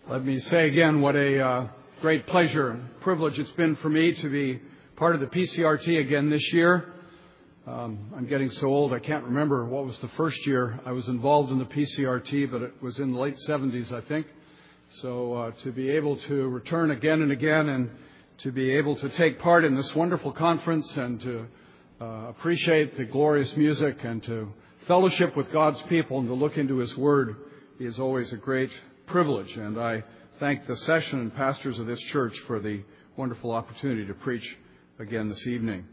Let me say again what a great pleasure and privilege it's been for me to be part of the PCRT again this year. I'm getting so old I can't remember what was the first year I was involved in the PCRT, but it was in the late 70s, I think. So to be able to return again and again and to be able to take part in this wonderful conference and to appreciate the glorious music and to fellowship with God's people and to look into His Word is always a great privilege. And I thank the session and pastors of this church for the wonderful opportunity to preach again this evening.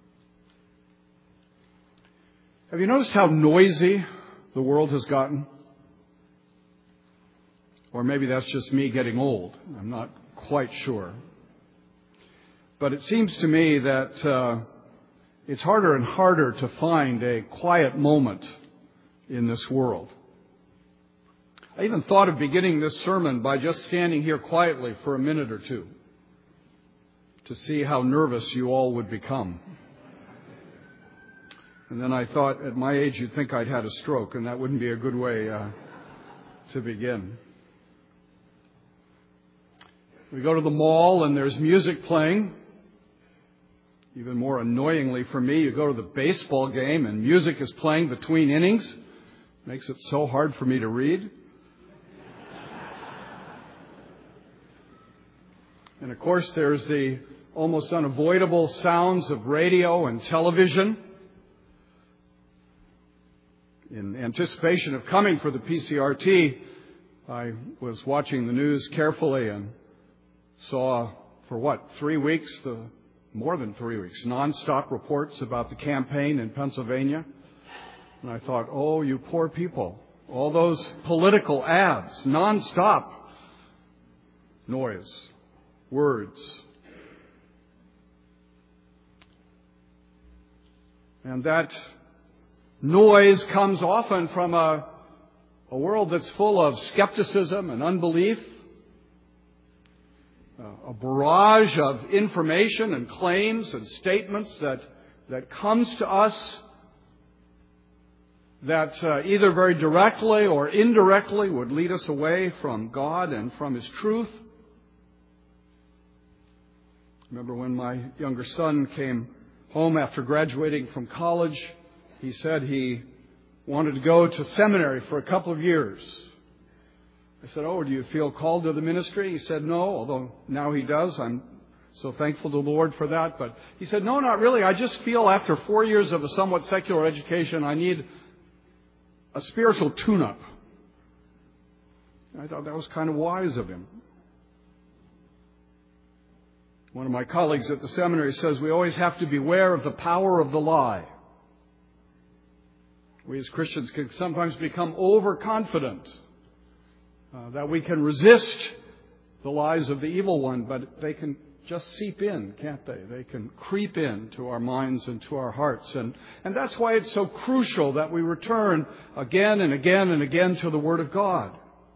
Have you noticed how noisy the world has gotten? Or maybe that's just me getting old. I'm not quite sure. But it seems to me that it's harder and harder to find a quiet moment in this world. I even thought of beginning this sermon by just standing here quietly for a minute or two to see how nervous you all would become. And then I thought, at my age, you'd think I'd had a stroke, and that wouldn't be a good way to begin. We go to the mall, and there's music playing. Even more annoyingly for me, you go to the baseball game, and music is playing between innings. Makes it so hard for me to read. And, of course, there's the almost unavoidable sounds of radio and television. In anticipation of coming for the PCRT, I was watching the news carefully and saw, for 3 weeks, more than 3 weeks, nonstop reports about the campaign in Pennsylvania. And I thought, oh, you poor people, all those political ads, nonstop noise. Words. And that noise comes often from a world that's full of skepticism and unbelief, a barrage of information and claims and statements that comes to us that either very directly or indirectly would lead us away from God and from His truth. Remember when my younger son came home after graduating from college, he said he wanted to go to seminary for a couple of years. I said, oh, do you feel called to the ministry? He said, no, although now he does. I'm so thankful to the Lord for that. But he said, no, not really. I just feel after 4 years of a somewhat secular education, I need a spiritual tune-up. I thought that was kind of wise of him. One of my colleagues at the seminary says we always have to beware of the power of the lie. We as Christians can sometimes become overconfident that we can resist the lies of the evil one, but they can just seep in, can't they? They can creep into our minds and to our hearts. And that's why it's so crucial that we return again and again and again to the Word of God.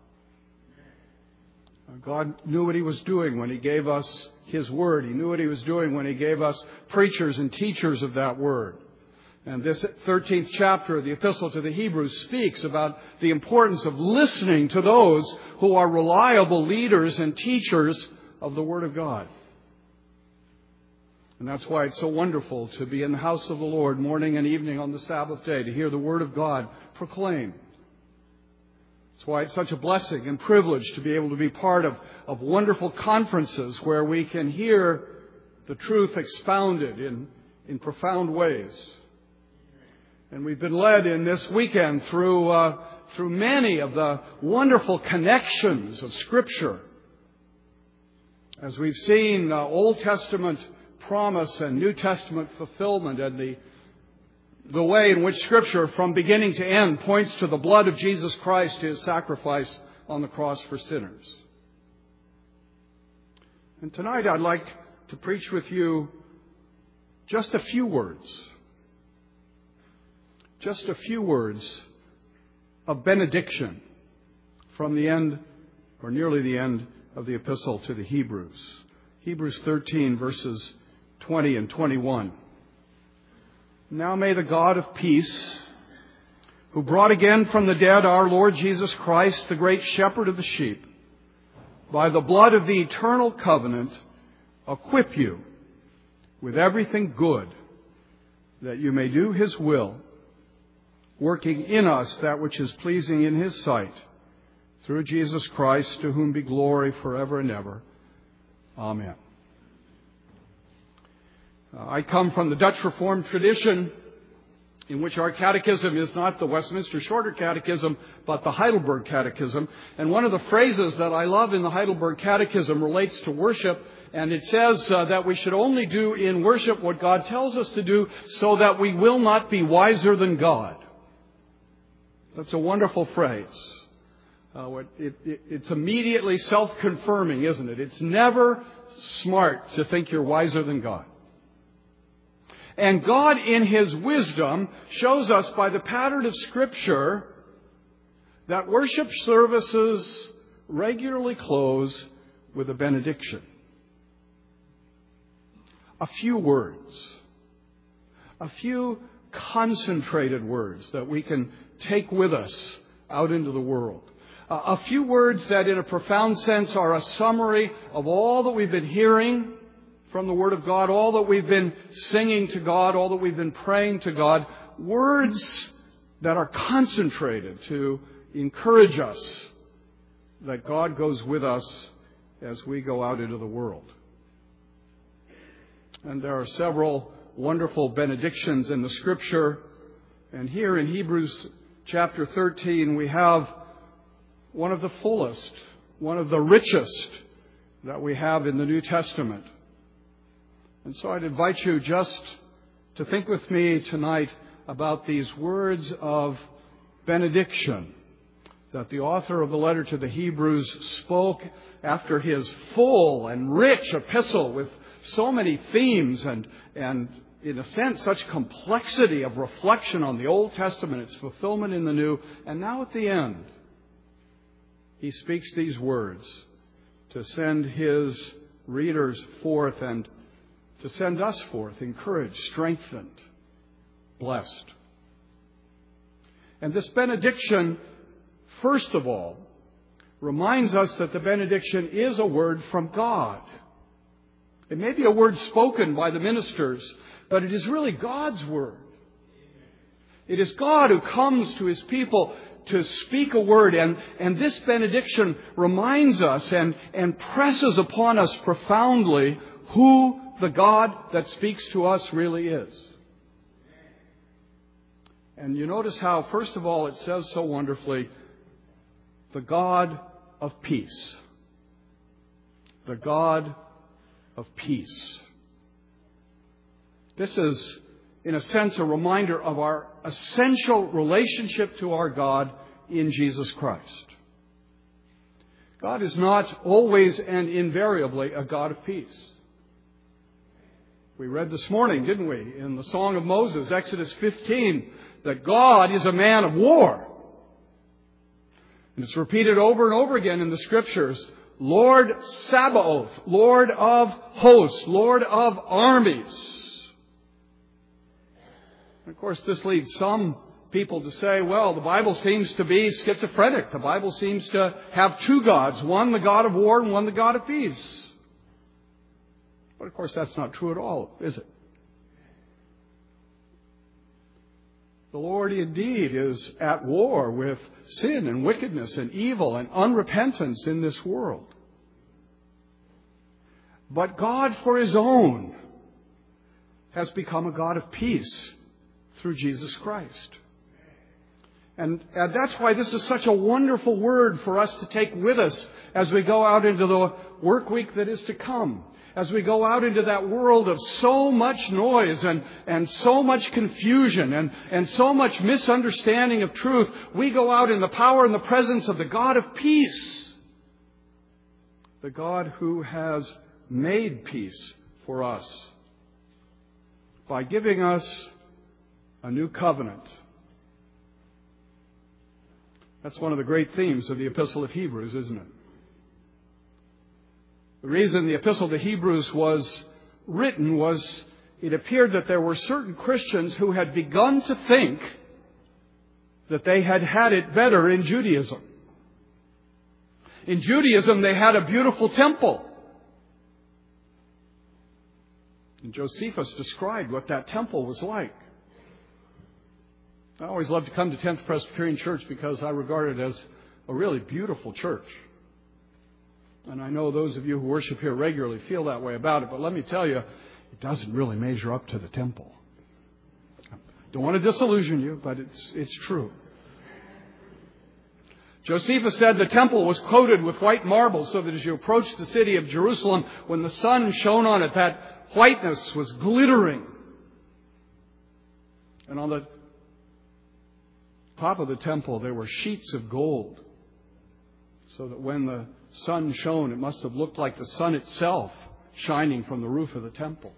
God knew what He was doing when He gave us His Word. He knew what He was doing when He gave us preachers and teachers of that Word. And this 13th chapter of the Epistle to the Hebrews speaks about the importance of listening to those who are reliable leaders and teachers of the Word of God. And that's why it's so wonderful to be in the house of the Lord morning and evening on the Sabbath day, to hear the Word of God proclaimed. That's why it's such a blessing and privilege to be able to be part of wonderful conferences where we can hear the truth expounded in profound ways. And we've been led in this weekend through many of the wonderful connections of Scripture. As we've seen Old Testament promise and New Testament fulfillment, and the way in which Scripture from beginning to end points to the blood of Jesus Christ, His sacrifice on the cross for sinners. And tonight I'd like to preach with you just a few words. Just a few words of benediction from the end, or nearly the end, of the Epistle to the Hebrews. Hebrews 13, verses 20 and 21. Now may the God of peace, who brought again from the dead our Lord Jesus Christ, the great shepherd of the sheep, by the blood of the eternal covenant, equip you with everything good, that you may do His will, working in us that which is pleasing in His sight, through Jesus Christ, to whom be glory forever and ever. Amen. I come from the Dutch Reformed tradition, in which our catechism is not the Westminster Shorter Catechism, but the Heidelberg Catechism. And one of the phrases that I love in the Heidelberg Catechism relates to worship, and it says that we should only do in worship what God tells us to do, so that we will not be wiser than God. That's a wonderful phrase. It's immediately self-confirming, isn't it? It's never smart to think you're wiser than God. And God, in His wisdom, shows us by the pattern of Scripture that worship services regularly close with a benediction. A few words. A few concentrated words that we can take with us out into the world. A few words that in a profound sense are a summary of all that we've been hearing from the Word of God, all that we've been singing to God, all that we've been praying to God. Words that are concentrated to encourage us that God goes with us as we go out into the world. And there are several wonderful benedictions in the Scripture. And here in Hebrews chapter 13, we have one of the fullest, one of the richest that we have in the New Testament. And so I'd invite you just to think with me tonight about these words of benediction that the author of the letter to the Hebrews spoke after his full and rich epistle with so many themes and in a sense, such complexity of reflection on the Old Testament, its fulfillment in the New. And now at the end, he speaks these words to send his readers forth and to send us forth, encouraged, strengthened, blessed. And this benediction, first of all, reminds us that the benediction is a word from God. It may be a word spoken by the ministers, but it is really God's word. It is God who comes to His people to speak a word, and this benediction reminds us and presses upon us profoundly who the God that speaks to us really is. And you notice how, first of all, it says so wonderfully, the God of peace. The God of peace. This is, in a sense, a reminder of our essential relationship to our God in Jesus Christ. God is not always and invariably a God of peace. We read this morning, didn't we, in the Song of Moses, Exodus 15, that God is a man of war. And it's repeated over and over again in the Scriptures. Lord Sabaoth, Lord of hosts, Lord of armies. And of course, this leads some people to say, well, the Bible seems to be schizophrenic. The Bible seems to have two gods, one the God of war and one the God of peace. But of course, that's not true at all, is it? The Lord indeed is at war with sin and wickedness and evil and unrepentance in this world. But God, for His own, has become a God of peace through Jesus Christ. And that's why this is such a wonderful word for us to take with us as we go out into the work week that is to come. As we go out into that world of so much noise and so much confusion and so much misunderstanding of truth, we go out in the power and the presence of the God of peace. The God who has made peace for us by giving us a new covenant. That's one of the great themes of the Epistle of Hebrews, isn't it? The reason the Epistle to Hebrews was written was it appeared that there were certain Christians who had begun to think that they had had it better in Judaism. In Judaism, they had a beautiful temple. And Josephus described what that temple was like. I always love to come to 10th Presbyterian Church because I regard it as a really beautiful church. And I know those of you who worship here regularly feel that way about it. But let me tell you, it doesn't really measure up to the temple. Don't want to disillusion you, but it's true. Josephus said the temple was coated with white marble so that as you approached the city of Jerusalem, when the sun shone on it, that whiteness was glittering. And on the top of the temple, there were sheets of gold, so that when the sun shone, it must have looked like the sun itself shining from the roof of the temple.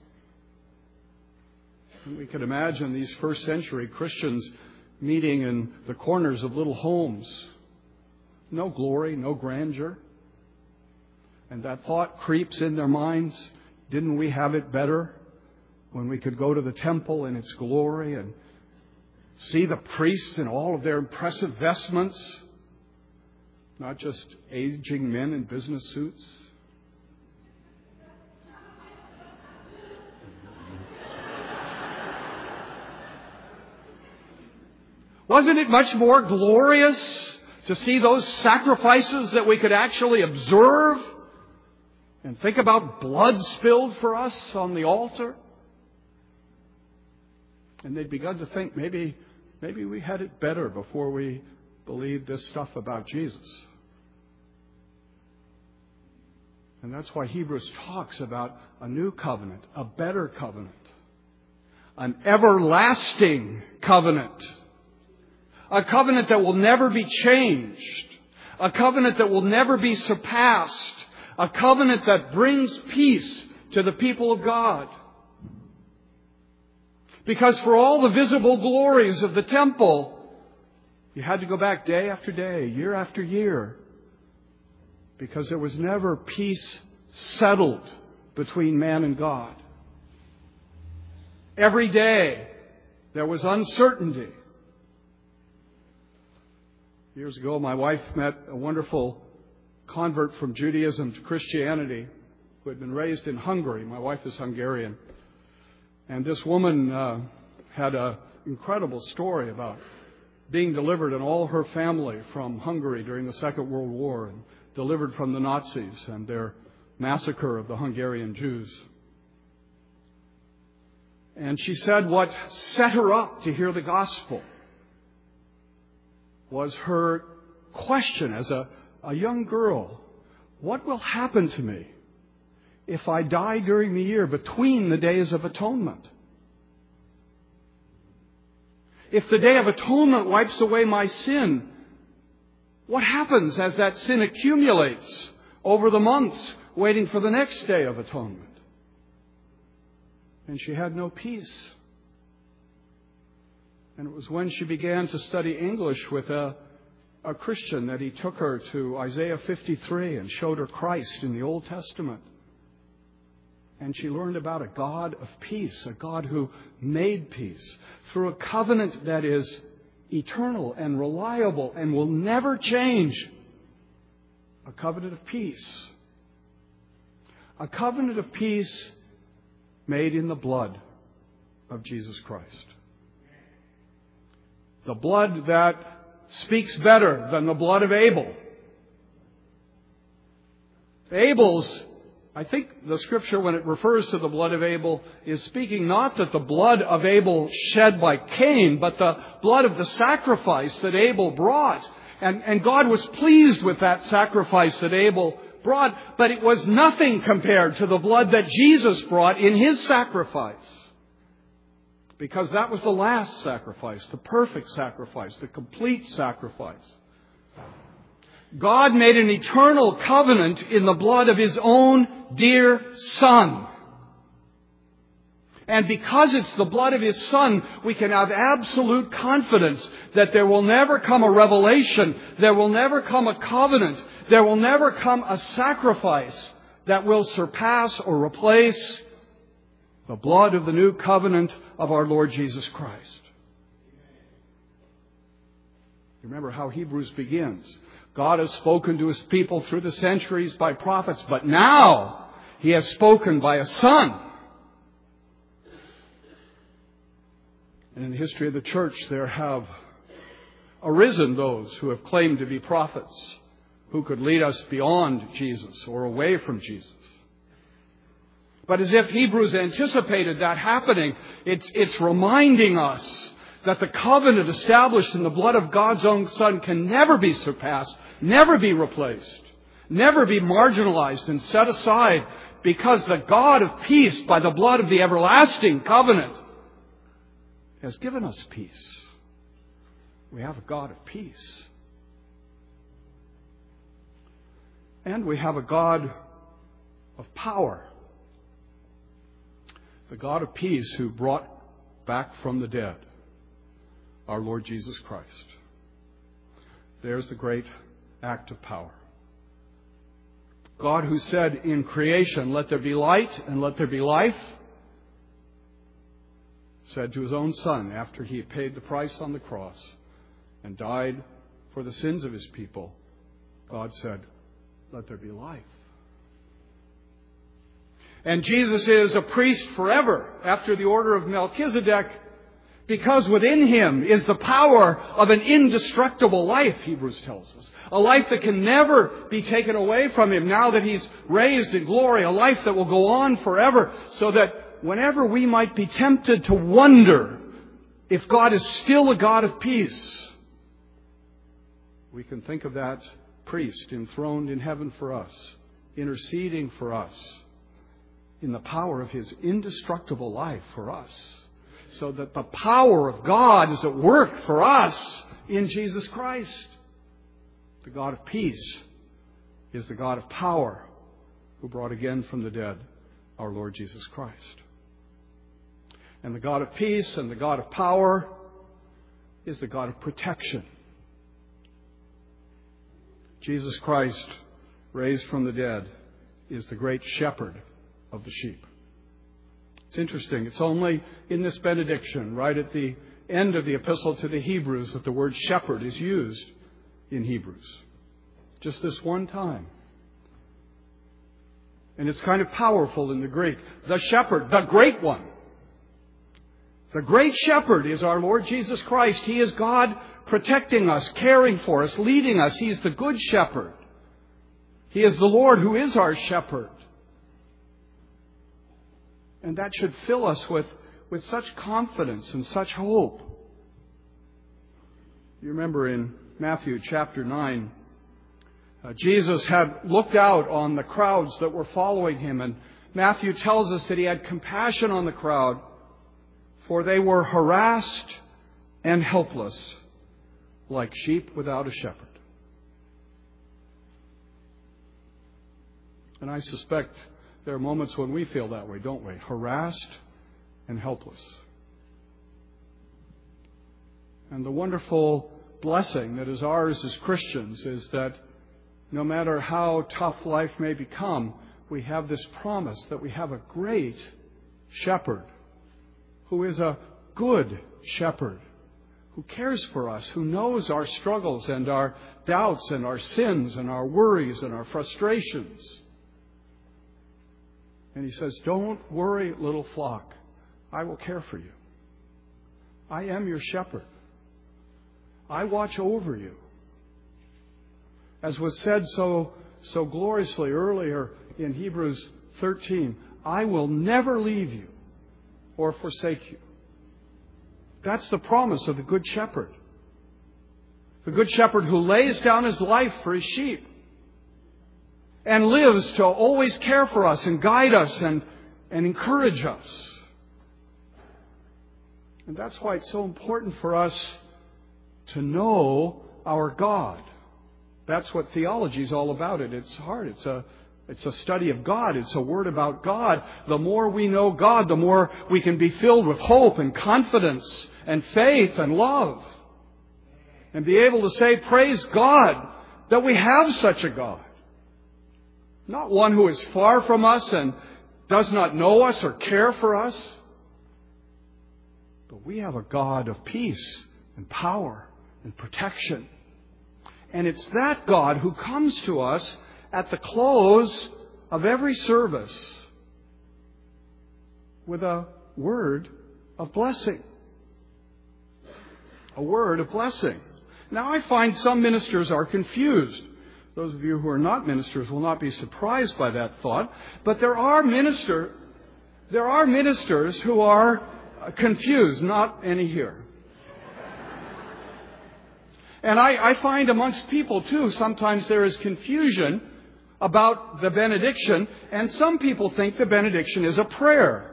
And we could imagine these first century Christians meeting in the corners of little homes. No glory, no grandeur. And that thought creeps in their minds. Didn't we have it better when we could go to the temple in its glory and see the priests in all of their impressive vestments? Not just aging men in business suits. Wasn't it much more glorious to see those sacrifices that we could actually observe and think about blood spilled for us on the altar? And they'd begun to think maybe we had it better before we believed this stuff about Jesus. And that's why Hebrews talks about a new covenant, a better covenant, an everlasting covenant. A covenant that will never be changed. A covenant that will never be surpassed. A covenant that brings peace to the people of God. Because for all the visible glories of the temple, you had to go back day after day, year after year. Because there was never peace settled between man and God. Every day there was uncertainty. Years ago, my wife met a wonderful convert from Judaism to Christianity who had been raised in Hungary. My wife is Hungarian. And this woman had an incredible story about being delivered and all her family from Hungary during the Second World War and delivered from the Nazis and their massacre of the Hungarian Jews. And she said what set her up to hear the gospel was her question as a young girl: what will happen to me if I die during the year between the days of atonement? If the Day of Atonement wipes away my sin, what happens as that sin accumulates over the months waiting for the next Day of Atonement? And she had no peace. And it was when she began to study English with a Christian that he took her to Isaiah 53 and showed her Christ in the Old Testament. And she learned about a God of peace, a God who made peace through a covenant that is eternal and reliable and will never change. A covenant of peace. A covenant of peace made in the blood of Jesus Christ. The blood that speaks better than the blood of Abel. Abel's, I think the Scripture, when it refers to the blood of Abel, is speaking not that the blood of Abel shed by Cain, but the blood of the sacrifice that Abel brought. And God was pleased with that sacrifice that Abel brought, but it was nothing compared to the blood that Jesus brought in His sacrifice. Because that was the last sacrifice, the perfect sacrifice, the complete sacrifice. God made an eternal covenant in the blood of His own dear Son. And because it's the blood of His Son, we can have absolute confidence that there will never come a revelation, there will never come a covenant, there will never come a sacrifice that will surpass or replace the blood of the new covenant of our Lord Jesus Christ. Remember how Hebrews begins. God has spoken to His people through the centuries by prophets, but now He has spoken by a Son. And in the history of the church, there have arisen those who have claimed to be prophets, who could lead us beyond Jesus or away from Jesus. But as if Hebrews anticipated that happening, it's reminding us that the covenant established in the blood of God's own Son can never be surpassed, never be replaced, never be marginalized and set aside, because the God of peace, by the blood of the everlasting covenant, has given us peace. We have a God of peace. And we have a God of power. The God of peace who brought back from the dead our Lord Jesus Christ. There's the great act of power. God who said in creation, "Let there be light and let there be life," said to His own Son after He had paid the price on the cross and died for the sins of His people, God said, "Let there be life." And Jesus is a priest forever after the order of Melchizedek, because within Him is the power of an indestructible life, Hebrews tells us. A life that can never be taken away from Him now that He's raised in glory. A life that will go on forever, so that whenever we might be tempted to wonder if God is still a God of peace, we can think of that priest enthroned in heaven for us, interceding for us in the power of His indestructible life for us, so that the power of God is at work for us in Jesus Christ. The God of peace is the God of power who brought again from the dead our Lord Jesus Christ. And the God of peace and the God of power is the God of protection. Jesus Christ, raised from the dead, is the great shepherd of the sheep. It's interesting. It's only in this benediction, right at the end of the epistle to the Hebrews, that the word shepherd is used in Hebrews. Just this one time. And it's kind of powerful in the Greek. The shepherd, the great one. The great shepherd is our Lord Jesus Christ. He is God protecting us, caring for us, leading us. He is the good shepherd. He is the Lord who is our shepherd. And that should fill us with such confidence and such hope. You remember in Matthew chapter 9, Jesus had looked out on the crowds that were following Him. And Matthew tells us that He had compassion on the crowd, for they were harassed and helpless, like sheep without a shepherd. And I suspect there are moments when we feel that way, don't we? Harassed and helpless. And the wonderful blessing that is ours as Christians is that no matter how tough life may become, we have this promise that we have a great shepherd who is a good shepherd, who cares for us, who knows our struggles and our doubts and our sins and our worries and our frustrations. And He says, "Don't worry, little flock. I will care for you. I am your shepherd. I watch over you." As was said so gloriously earlier in Hebrews 13, "I will never leave you or forsake you." That's the promise of the Good Shepherd. The Good Shepherd who lays down His life for His sheep and lives to always care for us and guide us and encourage us. And that's why it's so important for us to know our God. That's what theology is all about. It's hard. It's a study of God. It's a word about God. The more we know God, the more we can be filled with hope and confidence and faith and love. And be able to say, praise God, that we have such a God. Not one who is far from us and does not know us or care for us. But we have a God of peace and power and protection. And it's that God who comes to us at the close of every service with a word of blessing. A word of blessing. Now, I find some ministers are confused. Those of you who are not ministers will not be surprised by that thought. But there are ministers who are confused, not any here. And I find amongst people, too, sometimes there is confusion about the benediction, and some people think the benediction is a prayer.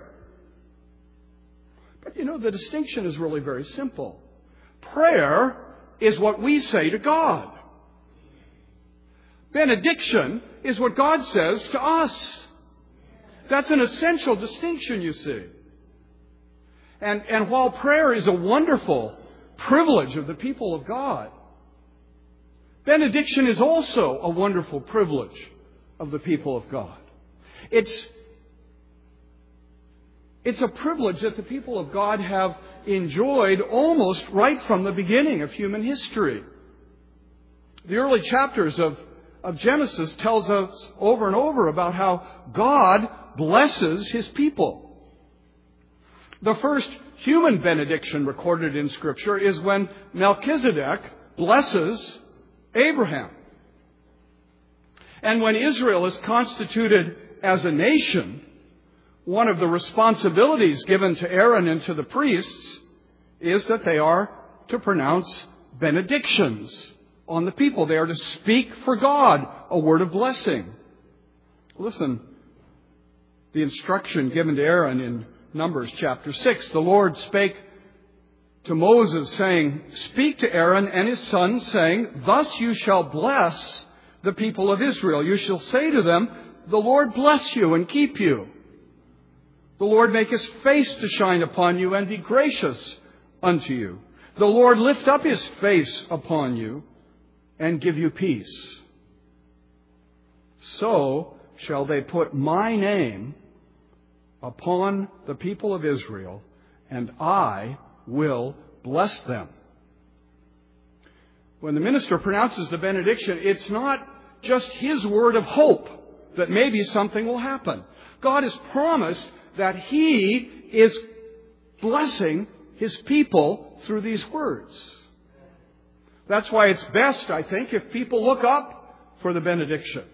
But the distinction is really very simple. Prayer is what we say to God. Benediction is what God says to us. That's an essential distinction, you see. And while prayer is a wonderful privilege of the people of God, benediction is also a wonderful privilege of the people of God. It's a privilege that the people of God have enjoyed almost right from the beginning of human history. The early chapters of Genesis tells us over and over about how God blesses His people. The first human benediction recorded in Scripture is when Melchizedek blesses Abraham. And when Israel is constituted as a nation, one of the responsibilities given to Aaron and to the priests is that they are to pronounce benedictions on the people. They are to speak for God a word of blessing. Listen, the instruction given to Aaron in Numbers chapter 6. The Lord spake to Moses, saying, "Speak to Aaron and his sons, saying, Thus you shall bless the people of Israel. You shall say to them, The Lord bless you and keep you. The Lord make His face to shine upon you and be gracious unto you. The Lord lift up His face upon you and give you peace. So shall they put my name upon the people of Israel, and I will bless them." When the minister pronounces the benediction, it's not just his word of hope that maybe something will happen. God has promised that He is blessing His people through these words. That's why it's best, I think, if people look up for the benediction.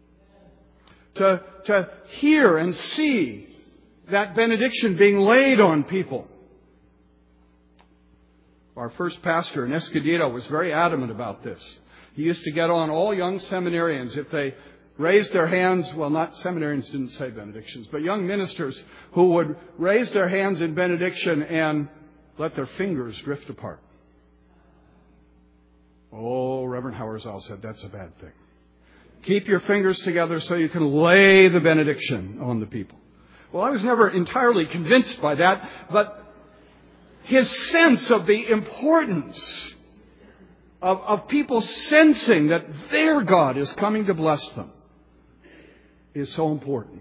To hear and see that benediction being laid on people. Our first pastor in Escondido was very adamant about this. He used to get on all young seminarians if they raised their hands. Well, not seminarians didn't say benedictions, but young ministers who would raise their hands in benediction and let their fingers drift apart. Oh, Reverend Hauersall said that's a bad thing. Keep your fingers together so you can lay the benediction on the people. Well, I was never entirely convinced by that, but his sense of the importance of people sensing that their God is coming to bless them is so important.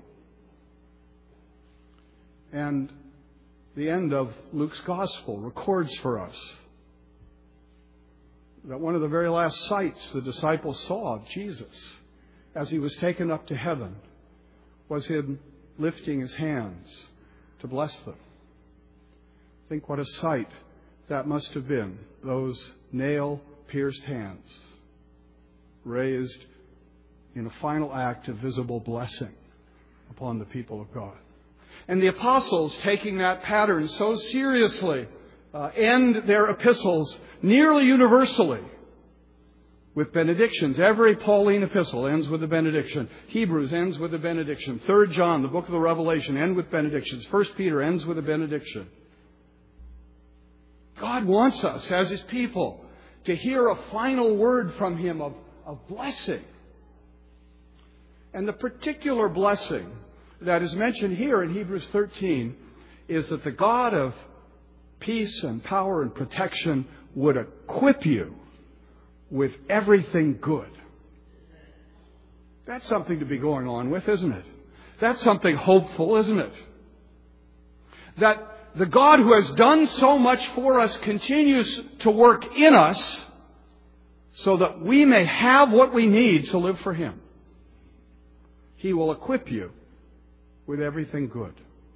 And the end of Luke's Gospel records for us that one of the very last sights the disciples saw of Jesus as He was taken up to heaven was Him lifting His hands to bless them. Think what a sight that must have been, those nail-pierced hands raised in a final act of visible blessing upon the people of God. And the apostles, taking that pattern so seriously, end their epistles nearly universally with benedictions. Every Pauline epistle ends with a benediction. Hebrews ends with a benediction. 3 John, the book of the Revelation, end with benedictions. 1 Peter ends with a benediction. God wants us, as His people, to hear a final word from Him of blessing. And the particular blessing that is mentioned here in Hebrews 13 is that the God of peace and power and protection would equip you with everything good. That's something to be going on with, isn't it? That's something hopeful, isn't it? That the God who has done so much for us continues to work in us so that we may have what we need to live for Him. He will equip you with everything good.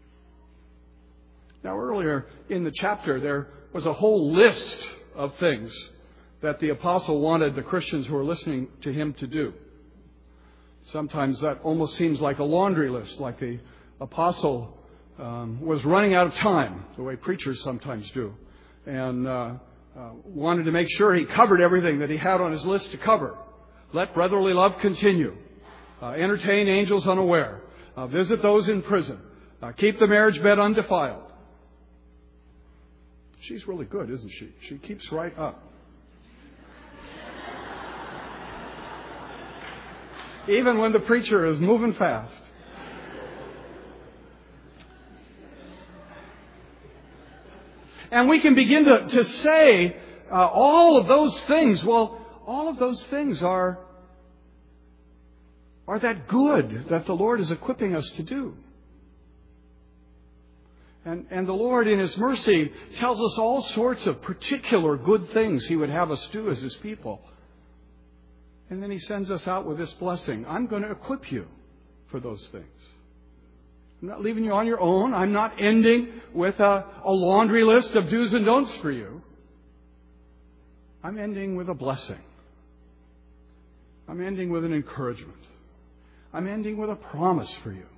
Now, earlier in the chapter, there was a whole list of things that the apostle wanted the Christians who were listening to him to do. Sometimes that almost seems like a laundry list, like the apostle was running out of time, the way preachers sometimes do, and wanted to make sure he covered everything that he had on his list to cover. Let brotherly love continue. Entertain angels unaware. Visit those in prison. Keep the marriage bed undefiled. She's really good, isn't she? She keeps right up. Even when the preacher is moving fast. And we can begin to say all of those things. Well, all of those things are that good that the Lord is equipping us to do. And the Lord, in His mercy, tells us all sorts of particular good things He would have us do as His people. And then He sends us out with this blessing. I'm going to equip you for those things. I'm not leaving you on your own. I'm not ending with a laundry list of do's and don'ts for you. I'm ending with a blessing. I'm ending with an encouragement. I'm ending with a promise for you.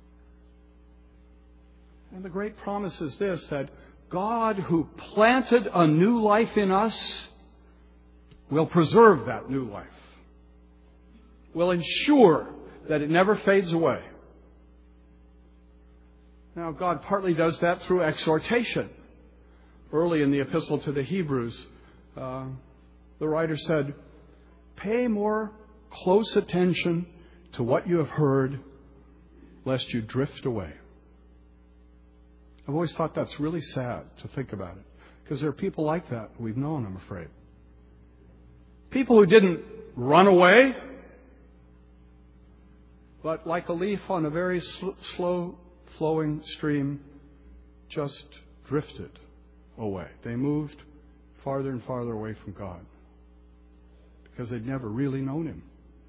And the great promise is this, that God, who planted a new life in us, will preserve that new life. Will ensure that it never fades away. Now, God partly does that through exhortation. Early in the epistle to the Hebrews, the writer said, "Pay more close attention to what you have heard, lest you drift away." I've always thought that's really sad to think about it, because there are people like that we've known, I'm afraid. People who didn't run away, but like a leaf on a very slow flowing stream, just drifted away. They moved farther and farther away from God because they'd never really known Him.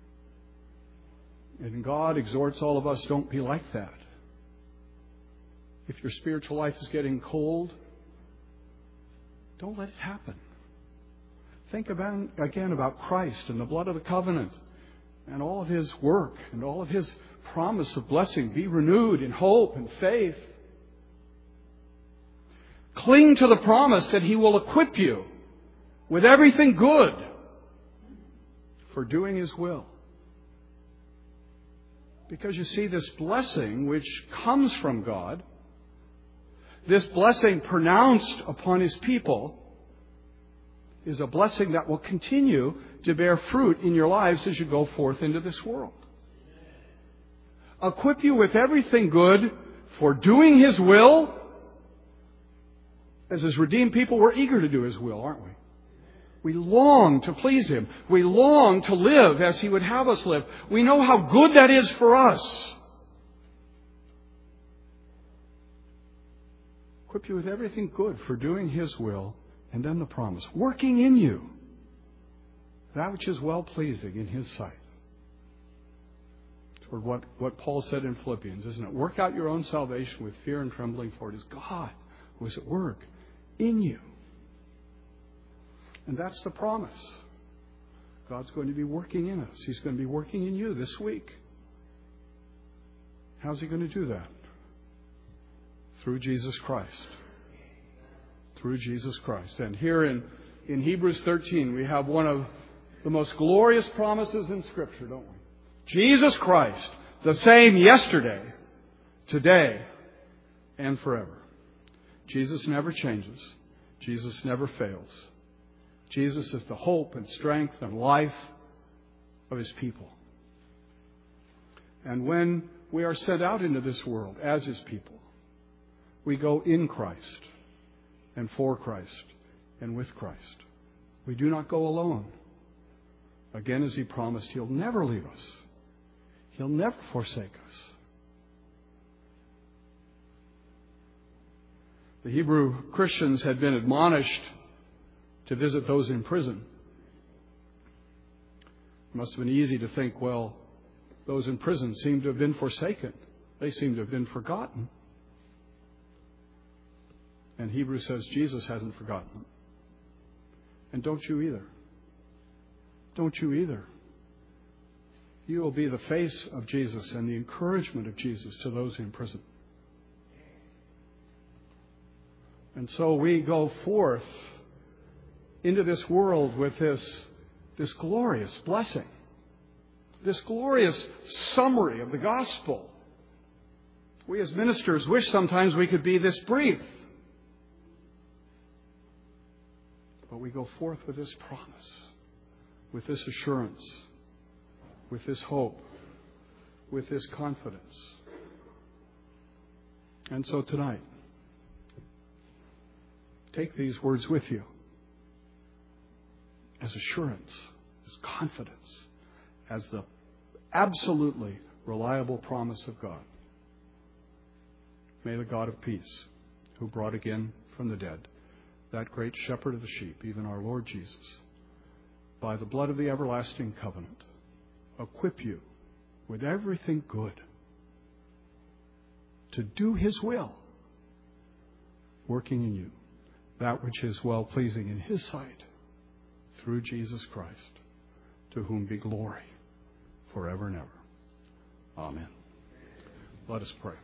And God exhorts all of us, don't be like that. If your spiritual life is getting cold, don't let it happen. Think again about Christ and the blood of the covenant and all of His work and all of His promise of blessing. Be renewed in hope and faith. Cling to the promise that He will equip you with everything good for doing His will. Because you see, this blessing which comes from God, this blessing pronounced upon His people, is a blessing that will continue to bear fruit in your lives as you go forth into this world. Equip you with everything good for doing His will. As His redeemed people, we're eager to do His will, aren't we? We long to please Him. We long to live as He would have us live. We know how good that is for us. Equip you with everything good for doing His will. And then the promise, working in you that which is well-pleasing in His sight. Toward what Paul said in Philippians, isn't it? Work out your own salvation with fear and trembling, for it is God who is at work in you. And that's the promise. God's going to be working in us. He's going to be working in you this week. How's He going to do that? Through Jesus Christ. Through Jesus Christ. And here in Hebrews 13, we have one of the most glorious promises in Scripture, don't we? Jesus Christ, the same yesterday, today, and forever. Jesus never changes. Jesus never fails. Jesus is the hope and strength and life of His people. And when we are sent out into this world as His people, we go in Christ and for Christ and with Christ. We do not go alone. Again, as He promised, He'll never leave us. He'll never forsake us. The Hebrew Christians had been admonished to visit those in prison. It must have been easy to think, well, those in prison seem to have been forsaken. They seem to have been forgotten. And Hebrews says Jesus hasn't forgotten them. And don't you either. Don't you either. You will be the face of Jesus and the encouragement of Jesus to those in prison. And so we go forth into this world with this glorious blessing, this glorious summary of the gospel. We as ministers wish sometimes we could be this brief. But we go forth with this promise, with this assurance, with this hope, with this confidence. And so tonight, take these words with you as assurance, as confidence, as the absolutely reliable promise of God. May the God of peace, who brought again from the dead that great shepherd of the sheep, even our Lord Jesus, by the blood of the everlasting covenant, equip you with everything good to do His will, working in you that which is well-pleasing in His sight, through Jesus Christ, to whom be glory forever and ever. Amen. Let us pray.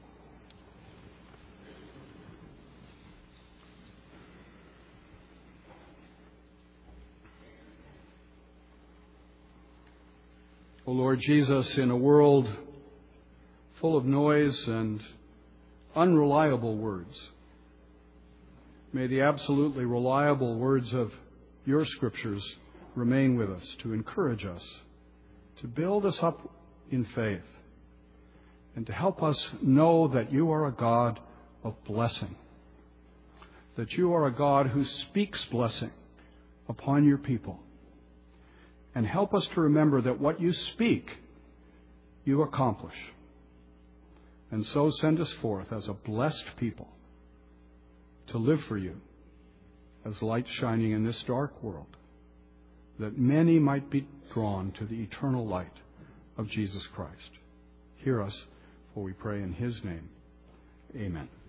O Lord Jesus, in a world full of noise and unreliable words, may the absolutely reliable words of your Scriptures remain with us to encourage us, to build us up in faith, and to help us know that you are a God of blessing, that you are a God who speaks blessing upon your people. And help us to remember that what you speak, you accomplish. And so send us forth as a blessed people to live for you as light shining in this dark world, that many might be drawn to the eternal light of Jesus Christ. Hear us, for we pray in His name. Amen.